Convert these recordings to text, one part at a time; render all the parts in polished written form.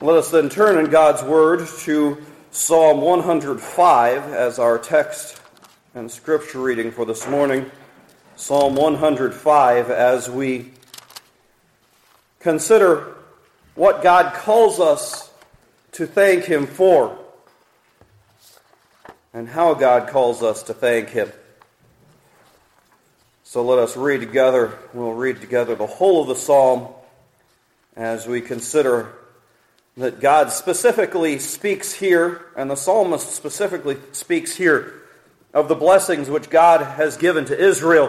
Let us then turn in God's Word to Psalm 105 as our text and scripture reading for this morning. Psalm 105 as we consider what God calls us to thank Him for and how God calls us to thank Him. So let us read together. We'll read together the whole of the psalm as we consider that God specifically speaks here, and the psalmist specifically speaks here, of the blessings which God has given to Israel.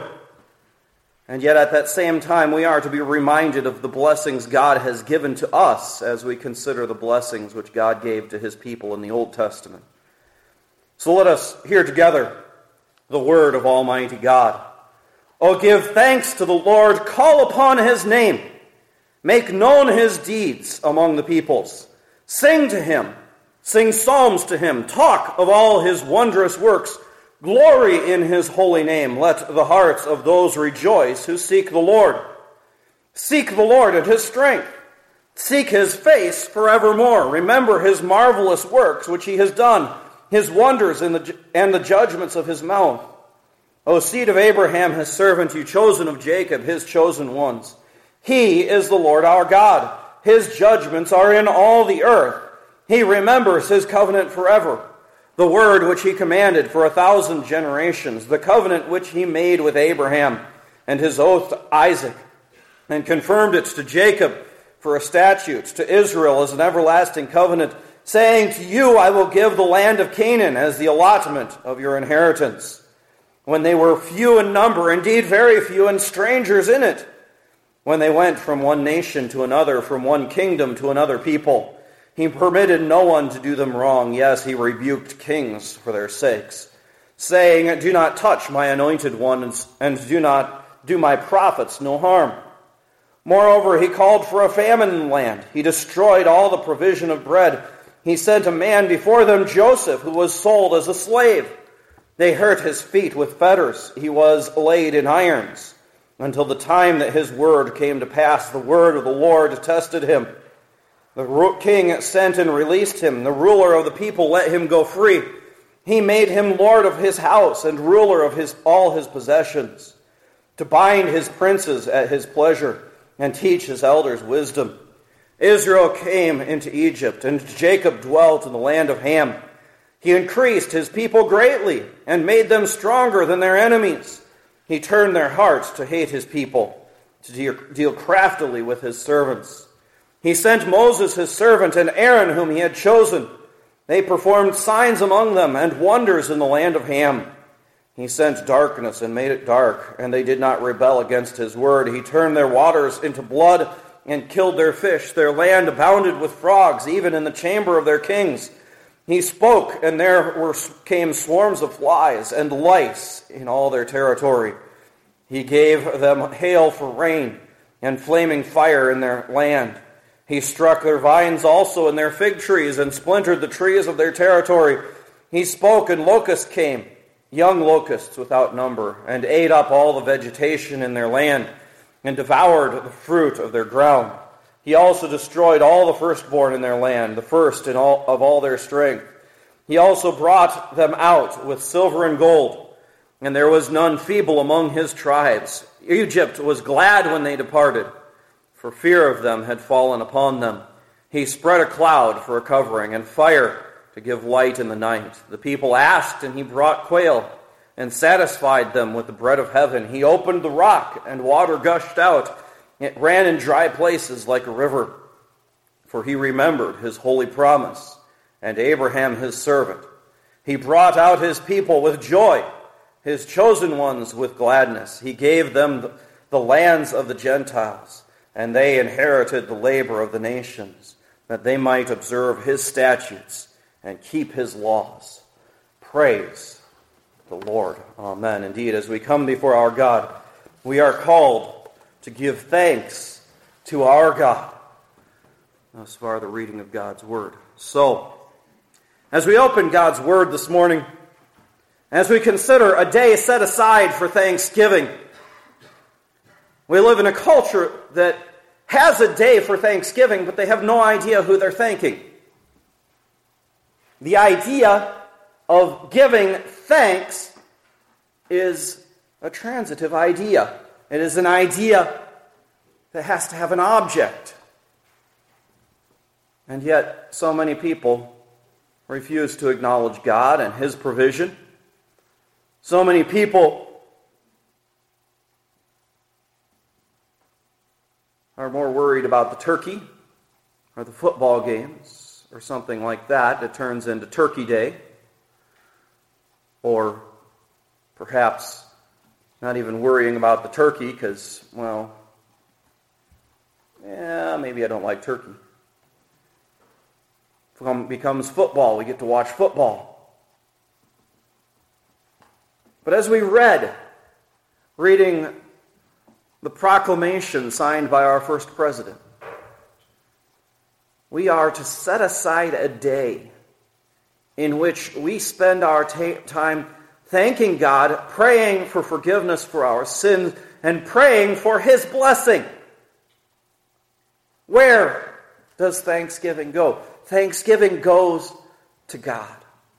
And yet at that same time we are to be reminded of the blessings God has given to us as we consider the blessings which God gave to His people in the Old Testament. So let us hear together the word of Almighty God. O give thanks to the Lord, call upon His name. Make known His deeds among the peoples. Sing to Him. Sing psalms to Him. Talk of all His wondrous works. Glory in His holy name. Let the hearts of those rejoice who seek the Lord. Seek the Lord and His strength. Seek His face forevermore. Remember His marvelous works which He has done, His wonders and the judgments of His mouth. O seed of Abraham, His servant, you chosen of Jacob, His chosen ones. He is the Lord our God. His judgments are in all the earth. He remembers His covenant forever, the word which He commanded for 1,000 generations, the covenant which He made with Abraham and His oath to Isaac, and confirmed it to Jacob for a statute, to Israel as an everlasting covenant, saying, to you I will give the land of Canaan as the allotment of your inheritance. When they were few in number, indeed very few, and strangers in it, when they went from one nation to another, from one kingdom to another people, He permitted no one to do them wrong. Yes, He rebuked kings for their sakes, saying, do not touch my anointed ones, and do not do my prophets no harm. Moreover, He called for a famine in the land. He destroyed all the provision of bread. He sent a man before them, Joseph, who was sold as a slave. They hurt his feet with fetters. He was laid in irons, until the time that His word came to pass. The word of the Lord tested him. The king sent and released him. The ruler of the people let him go free. He made him lord of his house and ruler of all his possessions, to bind his princes at his pleasure and teach his elders wisdom. Israel came into Egypt, and Jacob dwelt in the land of Ham. He increased His people greatly and made them stronger than their enemies. He turned their hearts to hate His people, to deal craftily with His servants. He sent Moses His servant and Aaron whom He had chosen. They performed signs among them and wonders in the land of Ham. He sent darkness and made it dark, and they did not rebel against His word. He turned their waters into blood and killed their fish. Their land abounded with frogs, even in the chamber of their kings. He spoke, and there came swarms of flies and lice in all their territory. He gave them hail for rain and flaming fire in their land. He struck their vines also and their fig trees and splintered the trees of their territory. He spoke, and locusts came, young locusts without number, and ate up all the vegetation in their land and devoured the fruit of their ground. He also destroyed all the firstborn in their land, the first of all their strength. He also brought them out with silver and gold, and there was none feeble among His tribes. Egypt was glad when they departed, for fear of them had fallen upon them. He spread a cloud for a covering, and fire to give light in the night. The people asked, and He brought quail, and satisfied them with the bread of heaven. He opened the rock, and water gushed out. It ran in dry places like a river, for He remembered His holy promise, and Abraham His servant. He brought out His people with joy, His chosen ones with gladness. He gave them the lands of the Gentiles, and they inherited the labor of the nations, that they might observe His statutes and keep His laws. Praise the Lord. Amen. Indeed, as we come before our God, we are called to give thanks to our God. Thus far, the reading of God's Word. So, as we open God's Word this morning, as we consider a day set aside for Thanksgiving, we live in a culture that has a day for Thanksgiving, but they have no idea who they're thanking. The idea of giving thanks is a transitive idea. It is an idea that has to have an object. And yet, so many people refuse to acknowledge God and His provision. So many people are more worried about the turkey or the football games or something like that that turns into Turkey Day. Or perhaps not even worrying about the turkey because, well, maybe I don't like turkey. Becomes football. We get to watch football. But as we reading the proclamation signed by our first president, we are to set aside a day in which we spend our time thanking God, praying for forgiveness for our sins, and praying for His blessing. Where does thanksgiving go? Thanksgiving goes to God.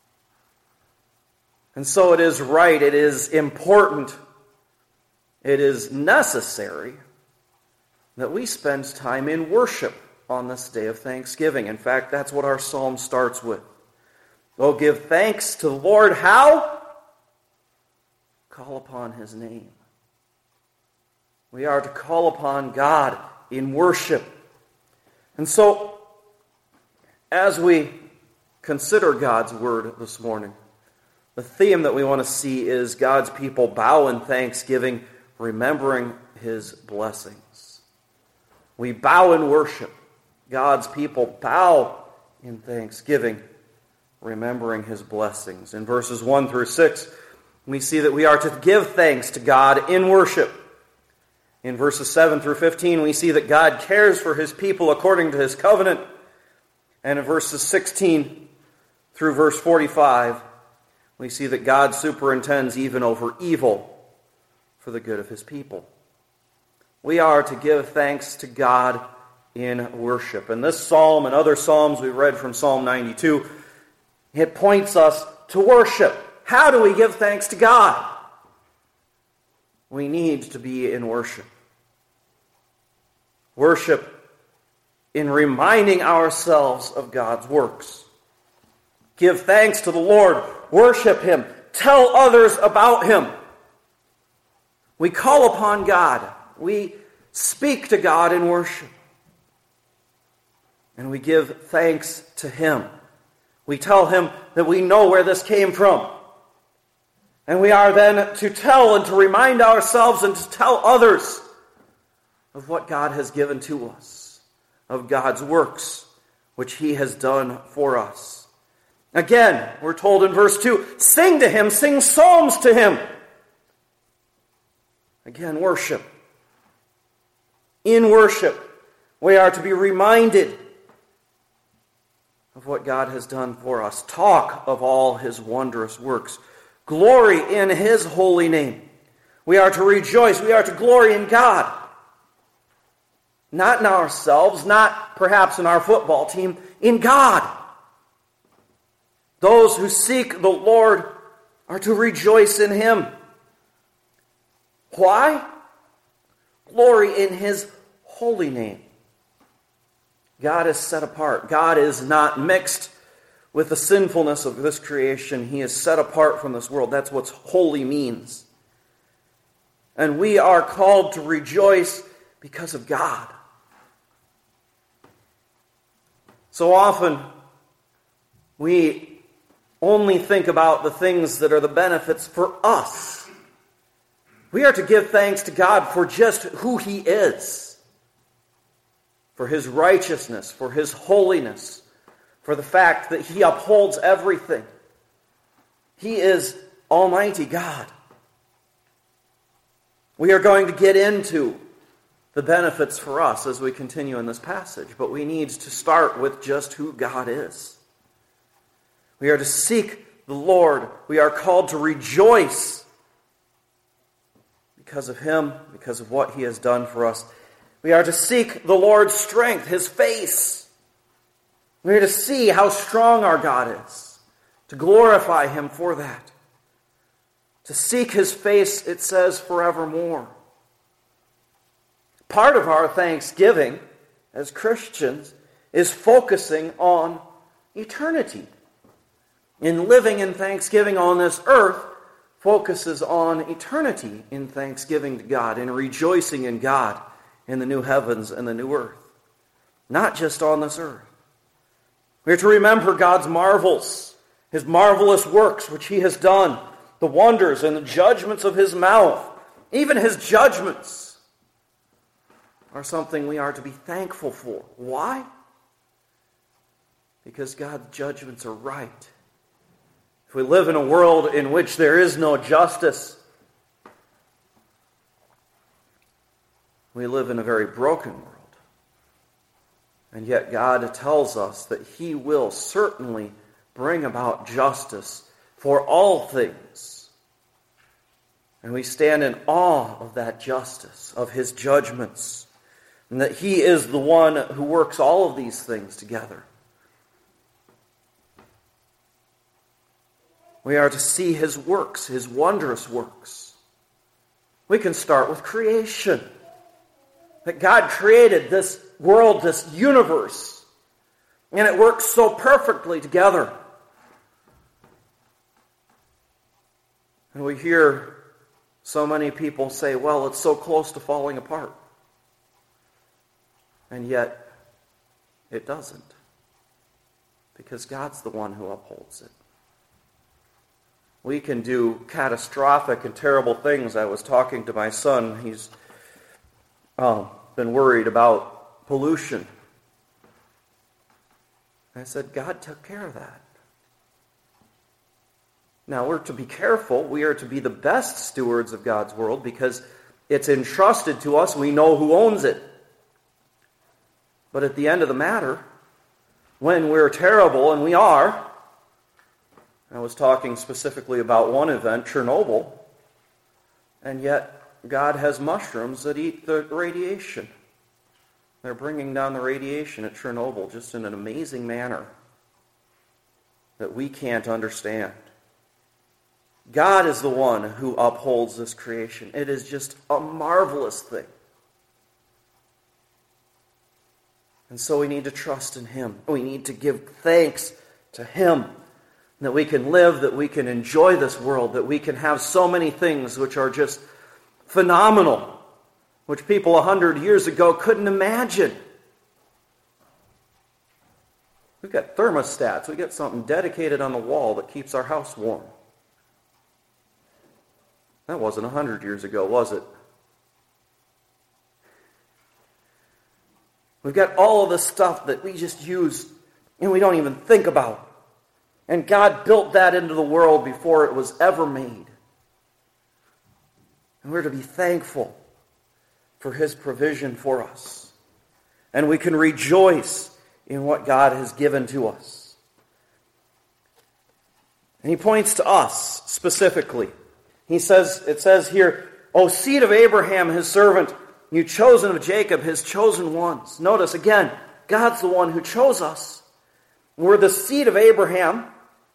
And so it is right, it is important, it is necessary that we spend time in worship on this day of Thanksgiving. In fact, that's what our psalm starts with. Oh, give thanks to the Lord. How? Call upon His name. We are to call upon God in worship. And so, as we consider God's Word this morning, the theme that we want to see is God's people bow in thanksgiving, remembering His blessings. We bow in worship. God's people bow in thanksgiving, remembering His blessings. In verses 1 through 6, we see that we are to give thanks to God in worship. In verses 7 through 15, we see that God cares for His people according to His covenant. And in verses 16 through verse 45, we see that God superintends even over evil for the good of His people. We are to give thanks to God in worship. And this psalm and other psalms we read from Psalm 92, it points us to worship. How do we give thanks to God? We need to be in worship. Worship in reminding ourselves of God's works. Give thanks to the Lord. Worship Him. Tell others about Him. We call upon God. We speak to God in worship. And we give thanks to Him. We tell Him that we know where this came from. And we are then to tell and to remind ourselves and to tell others of what God has given to us, of God's works, which He has done for us. Again, we're told in verse 2, sing to Him, sing psalms to Him. Again, worship. In worship, we are to be reminded of what God has done for us. Talk of all His wondrous works. Glory in His holy name. We are to rejoice. We are to glory in God. Not in ourselves, not perhaps in our football team, in God. Those who seek the Lord are to rejoice in Him. Why? Glory in His holy name. God is set apart. God is not mixed with the sinfulness of this creation. He is set apart from this world. That's what holy means. And we are called to rejoice because of God. So often, we only think about the things that are the benefits for us. We are to give thanks to God for just who He is, for His righteousness, for His holiness, for the fact that He upholds everything. He is Almighty God. We are going to get into the benefits for us as we continue in this passage, but we need to start with just who God is. We are to seek the Lord. We are called to rejoice because of Him, because of what He has done for us. We are to seek the Lord's strength, His face. We are to see how strong our God is, to glorify Him for that. To seek His face, it says, forevermore. Part of our thanksgiving as Christians is focusing on eternity. In living in thanksgiving on this earth, focuses on eternity in thanksgiving to God, in rejoicing in God in the new heavens and the new earth. Not just on this earth. We are to remember God's marvels, His marvelous works which He has done, the wonders and the judgments of His mouth. Even His judgments are something we are to be thankful for. Why? Because God's judgments are right. If we live in a world in which there is no justice, we live in a very broken world. And yet God tells us that He will certainly bring about justice for all things. And we stand in awe of that justice, of His judgments, and that He is the one who works all of these things together. We are to see His works, His wondrous works. We can start with creation. That God created this world, this universe, and it works so perfectly together. And we hear so many people say, well, it's so close to falling apart. And yet, it doesn't. Because God's the one who upholds it. We can do catastrophic and terrible things. I was talking to my son. He's been worried about pollution. I said, God took care of that. Now, we're to be careful. We are to be the best stewards of God's world because it's entrusted to us. We know who owns it. But at the end of the matter, when we're terrible, and we are, I was talking specifically about one event, Chernobyl, and yet God has mushrooms that eat the radiation. They're bringing down the radiation at Chernobyl just in an amazing manner that we can't understand. God is the one who upholds this creation. It is just a marvelous thing. And so we need to trust in Him. We need to give thanks to Him. That we can live, that we can enjoy this world, that we can have so many things which are just phenomenal, which people 100 years ago couldn't imagine. We've got thermostats. We've got something dedicated on the wall that keeps our house warm. That wasn't 100 years ago, was it? We've got all of this stuff that we just use and we don't even think about. And God built that into the world before it was ever made. And we're to be thankful for His provision for us. And we can rejoice in what God has given to us. And He points to us specifically. It says here, O seed of Abraham, His servant, you chosen of Jacob, His chosen ones. Notice again, God's the one who chose us. We're the seed of Abraham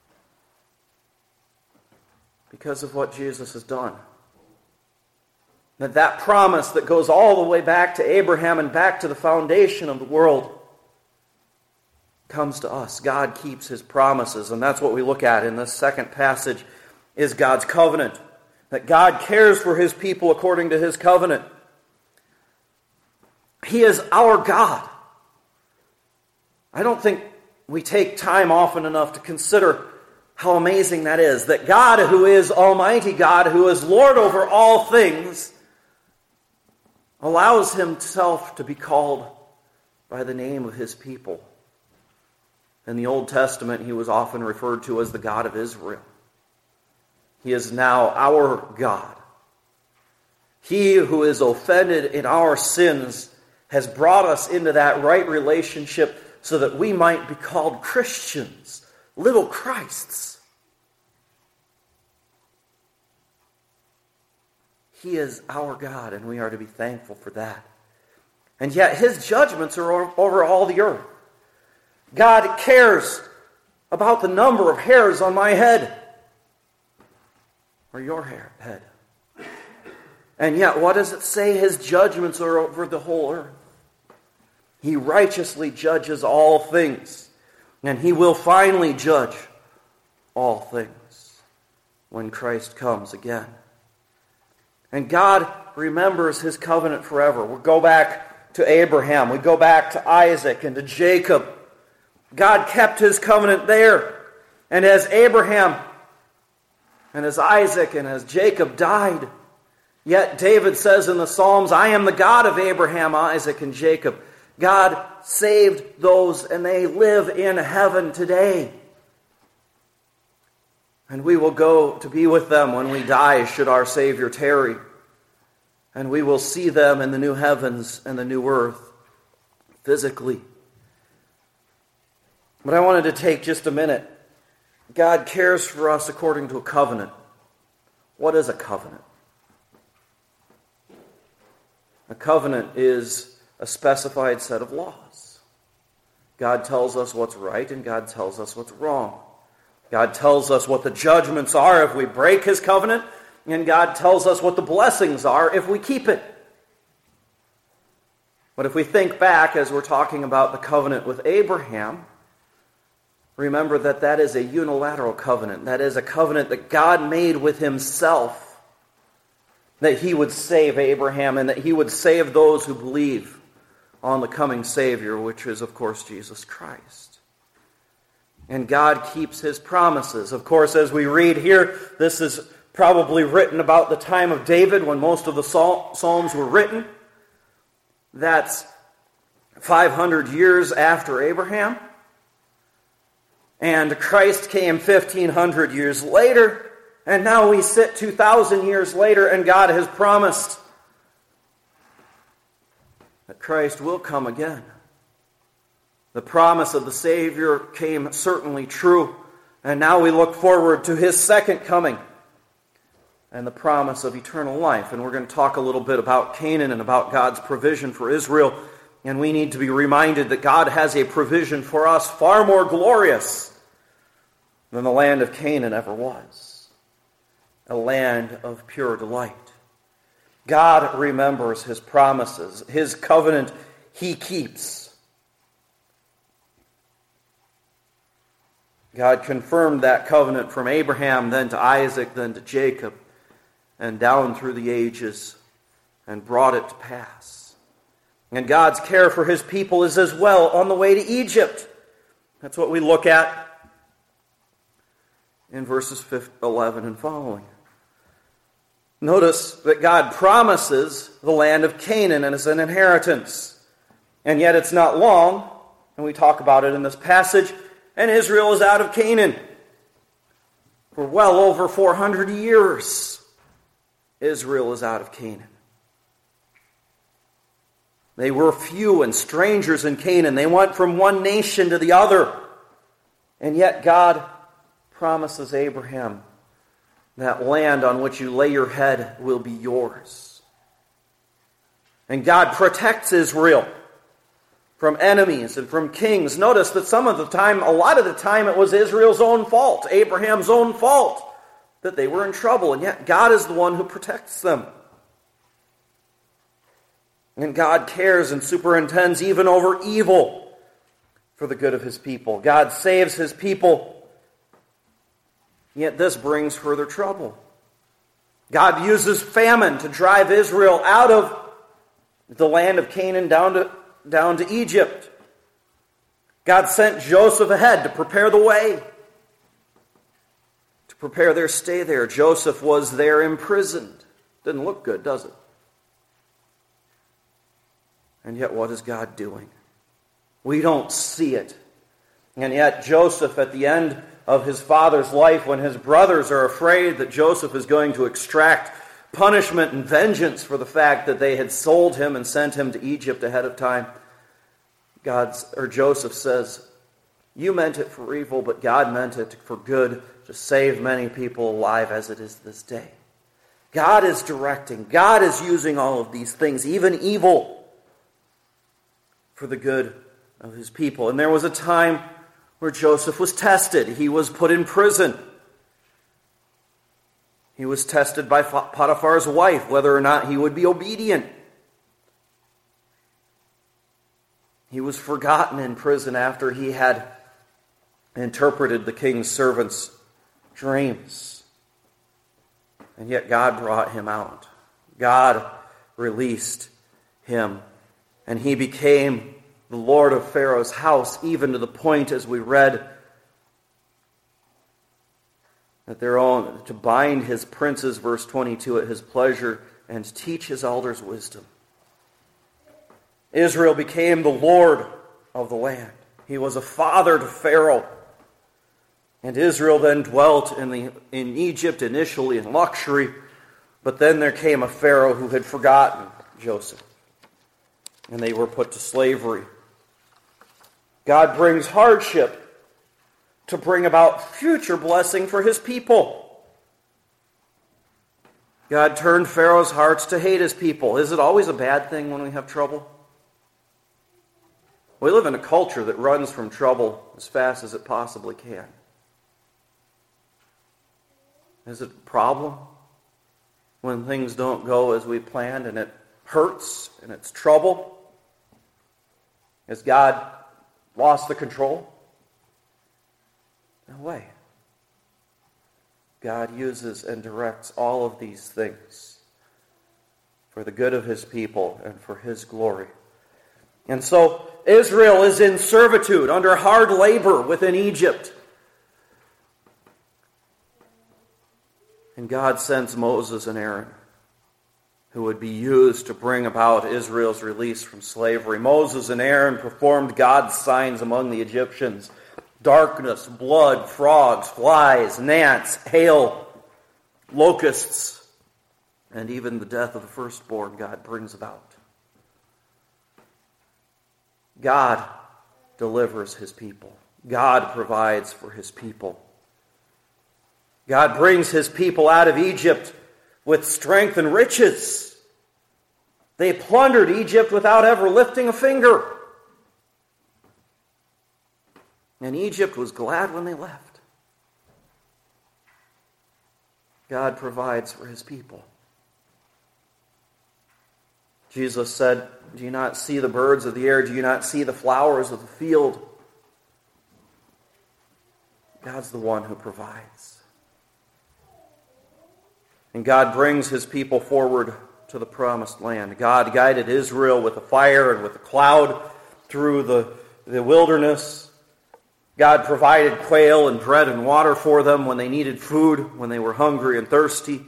because of what Jesus has done. That promise that goes all the way back to Abraham and back to the foundation of the world comes to us. God keeps His promises, and that's what we look at in this second passage is God's covenant. That God cares for His people according to His covenant. He is our God. I don't think we take time often enough to consider how amazing that is. That God, who is Almighty God, who is Lord over all things, allows Himself to be called by the name of His people. In the Old Testament, He was often referred to as the God of Israel. He is now our God. He who is offended in our sins has brought us into that right relationship so that we might be called Christians, little Christs. He is our God, and we are to be thankful for that. And yet his judgments are over all the earth. God cares about the number of hairs on my head or your head. And yet, what does it say? His judgments are over the whole earth. He righteously judges all things. And he will finally judge all things when Christ comes again. And God remembers his covenant forever. We go back to Abraham. We go back to Isaac and to Jacob. God kept his covenant there. And as Abraham and as Isaac and as Jacob died, yet David says in the Psalms, I am the God of Abraham, Isaac, and Jacob. God saved those, and they live in heaven today. And we will go to be with them when we die, should our Savior tarry. And we will see them in the new heavens and the new earth, physically. But I wanted to take just a minute. God cares for us according to a covenant. What is a covenant? A covenant is a specified set of laws. God tells us what's right and God tells us what's wrong. God tells us what the judgments are if we break his covenant, and God tells us what the blessings are if we keep it. But if we think back as we're talking about the covenant with Abraham, remember that that is a unilateral covenant. That is a covenant that God made with himself, that he would save Abraham and that he would save those who believe on the coming Savior, which is, of course, Jesus Christ. And God keeps his promises. Of course, as we read here, this is probably written about the time of David when most of the Psalms were written. That's 500 years after Abraham. And Christ came 1,500 years later. And now we sit 2,000 years later, and God has promised that Christ will come again. The promise of the Savior came certainly true. And now we look forward to his second coming and the promise of eternal life. And we're going to talk a little bit about Canaan and about God's provision for Israel. And we need to be reminded that God has a provision for us far more glorious than the land of Canaan ever was. A land of pure delight. God remembers his promises. His covenant he keeps. God confirmed that covenant from Abraham, then to Isaac, then to Jacob, and down through the ages, and brought it to pass. And God's care for his people is as well on the way to Egypt. That's what we look at in verses 11 and following. Notice that God promises the land of Canaan as an inheritance. And yet it's not long, and we talk about it in this passage, and Israel is out of Canaan. For well over 400 years, Israel is out of Canaan. They were few and strangers in Canaan. They went from one nation to the other. And yet God promises Abraham, that land on which you lay your head will be yours. And God protects Israel from enemies and from kings. Notice that a lot of the time, it was Israel's own fault, Abraham's own fault, that they were in trouble. And yet God is the one who protects them. And God cares and superintends even over evil for the good of his people. God saves his people. Yet this brings further trouble. God uses famine to drive Israel out of the land of Canaan down to Egypt. God sent Joseph ahead to prepare the way, to prepare their stay there. Joseph was there imprisoned. Didn't look good, does it? And yet what is God doing? We don't see it. And yet Joseph, at the end of his father's life, when his brothers are afraid that Joseph is going to extract punishment and vengeance for the fact that they had sold him and sent him to Egypt ahead of time, Joseph says, you meant it for evil, but God meant it for good, to save many people alive as it is this day. God is directing. God is using all of these things, even evil, for the good of his people. And there was a time where Joseph was tested. He was put in prison. He was tested by Potiphar's wife, whether or not he would be obedient. He was forgotten in prison after he had interpreted the king's servants' dreams. And yet God brought him out. God released him. And he became the Lord of Pharaoh's house, even to the point, as we read, that they're all to bind his princes, verse 22, at his pleasure, and teach his elders wisdom. Israel became the Lord of the land. He was a father to Pharaoh. And Israel then dwelt in Egypt initially in luxury, but then there came a Pharaoh who had forgotten Joseph, and they were put to slavery. God brings hardship to bring about future blessing for his people. God turned Pharaoh's hearts to hate his people. Is it always a bad thing when we have trouble? We live in a culture that runs from trouble as fast as it possibly can. Is it a problem when things don't go as we planned and it hurts and it's trouble? Has God lost the control? No way. God uses and directs all of these things for the good of his people and for his glory. And so Israel is in servitude under hard labor within Egypt. And God sends Moses and Aaron, who would be used to bring about Israel's release from slavery. Moses and Aaron performed God's signs among the Egyptians: darkness, blood, frogs, flies, gnats, hail, locusts, and even the death of the firstborn God brings about. God delivers his people. God provides for his people. God brings his people out of Egypt with strength and riches. They plundered Egypt without ever lifting a finger. And Egypt was glad when they left. God provides for his people. Jesus said, "Do you not see the birds of the air? Do you not see the flowers of the field?" God's the one who provides. And God brings his people forward to the promised land. God guided Israel with a fire and with a cloud through the wilderness. God provided quail and bread and water for them when they needed food, when they were hungry and thirsty.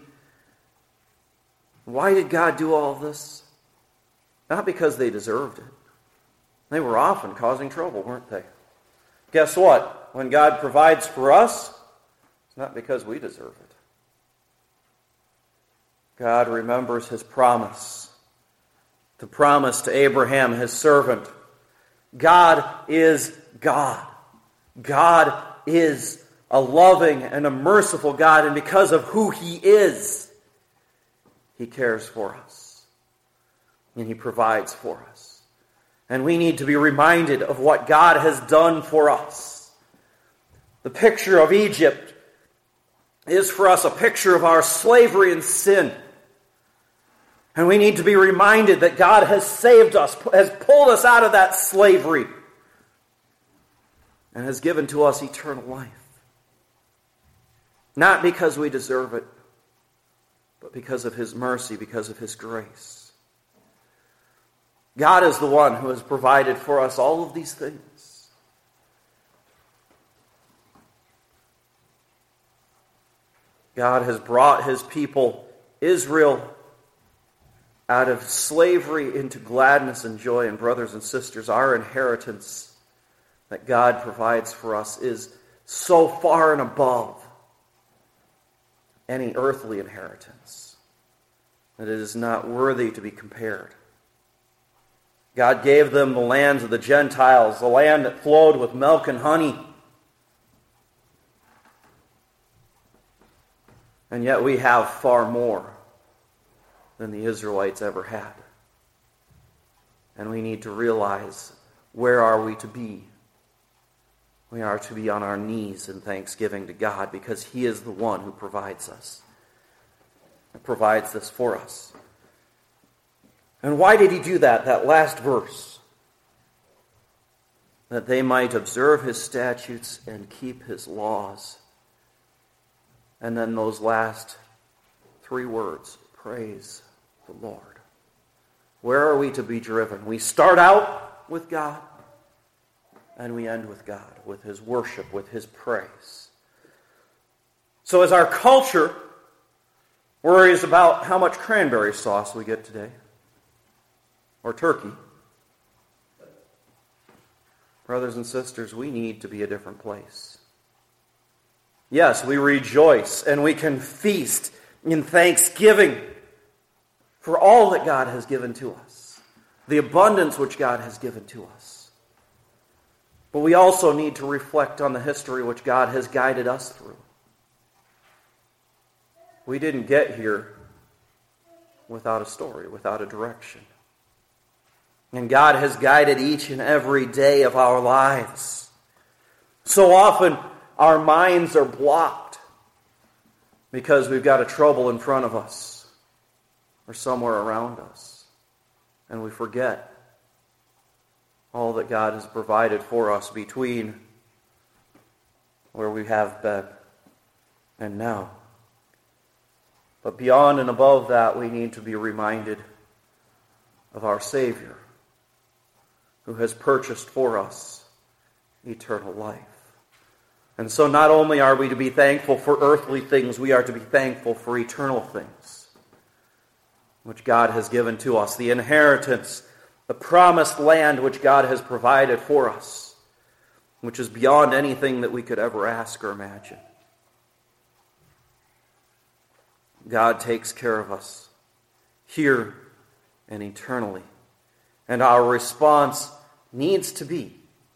Why did God do all of this? Not because they deserved it. They were often causing trouble, weren't they? Guess what? When God provides for us, it's not because we deserve it. God remembers his promise. The promise to Abraham, his servant. God is God. God is a loving and a merciful God, and because of who he is, he cares for us. And he provides for us. And we need to be reminded of what God has done for us. The picture of Egypt is for us a picture of our slavery and sin. And we need to be reminded that God has saved us, has pulled us out of that slavery, and has given to us eternal life. Not because we deserve it, but because of his mercy, because of his grace. God is the one who has provided for us all of these things. God has brought his people, Israel, out of slavery into gladness and joy. And brothers and sisters, our inheritance that God provides for us is so far and above any earthly inheritance that it is not worthy to be compared. God gave them the lands of the Gentiles, the land that flowed with milk and honey. And yet we have far more than the Israelites ever had. And we need to realize where are we to be? We are to be on our knees in thanksgiving to God because He is the one who provides us. He provides this for us. And why did He do that? That last verse. That they might observe His statutes and keep His laws. And then those last 3 words, praise the Lord. Where are we to be driven? We start out with God, and we end with God, with His worship, with His praise. So as our culture worries about how much cranberry sauce we get today, or turkey, brothers and sisters, we need to be a different place. Yes, we rejoice and we can feast in thanksgiving for all that God has given to us, the abundance which God has given to us. But we also need to reflect on the history which God has guided us through. We didn't get here without a story, without a direction. And God has guided each and every day of our lives. So often our minds are blocked because we've got a trouble in front of us or somewhere around us. And we forget all that God has provided for us between where we have been and now. But beyond and above that, we need to be reminded of our Savior, who has purchased for us eternal life. And so not only are we to be thankful for earthly things, we are to be thankful for eternal things, which God has given to us, the inheritance, the promised land which God has provided for us, which is beyond anything that we could ever ask or imagine. God takes care of us here and eternally. And our response needs to be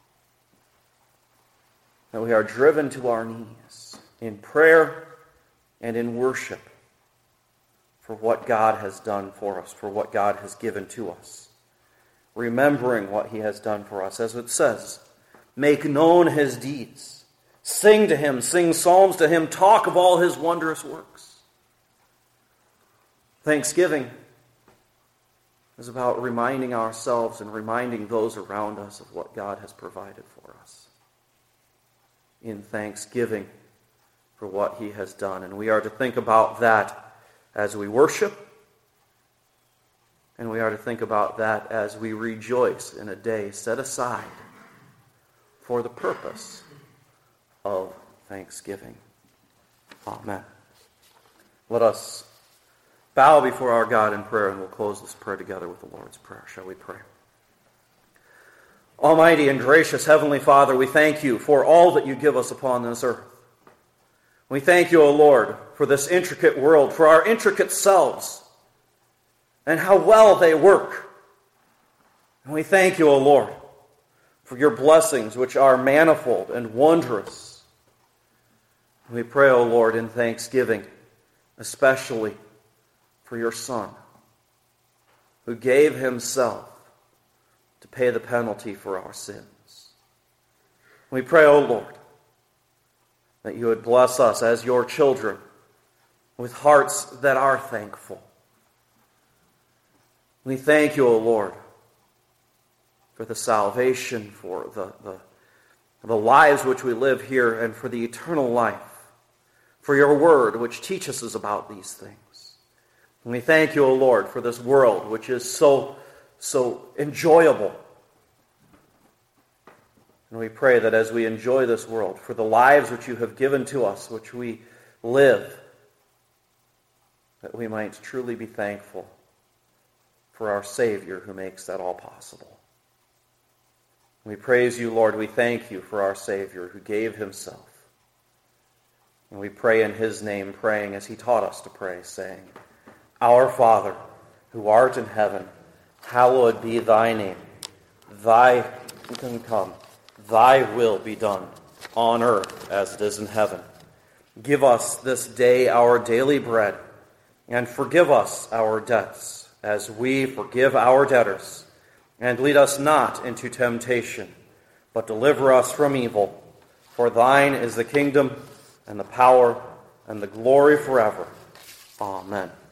that we are driven to our knees in prayer and in worship for what God has done for us, for what God has given to us. Remembering what He has done for us. As it says, make known His deeds. Sing to Him, sing psalms to Him, talk of all His wondrous works. Thanksgiving is about reminding ourselves and reminding those around us of what God has provided for us. In thanksgiving for what He has done. And we are to think about that as we worship. And we are to think about that as we rejoice in a day set aside for the purpose of thanksgiving. Amen. Let us bow before our God in prayer, and we'll close this prayer together with the Lord's Prayer. Shall we pray? Almighty and gracious Heavenly Father, we thank You for all that You give us upon this earth. We thank You, O Lord, for this intricate world, for our intricate selves, and how well they work. And we thank You, O Lord, for Your blessings, which are manifold and wondrous. We pray, O Lord, in thanksgiving, especially for Your Son, who gave Himself to pay the penalty for our sins. We pray, O Lord, that You would bless us as Your children with hearts that are thankful. We thank You, O Lord, for the salvation, for the lives which we live here, and for the eternal life, for Your word which teaches us about these things. And we thank You, O Lord, for this world which is so enjoyable. And we pray that as we enjoy this world, for the lives which You have given to us, which we live, that we might truly be thankful for our Savior who makes that all possible. We praise You, Lord. We thank You for our Savior who gave Himself. And we pray in His name, praying as He taught us to pray, saying, Our Father, who art in heaven, hallowed be Thy name. Thy kingdom come, Thy will be done, on earth as it is in heaven. Give us this day our daily bread, and forgive us our debts, as we forgive our debtors. And lead us not into temptation, but deliver us from evil. For thine is the kingdom, and the power, and the glory forever. Amen.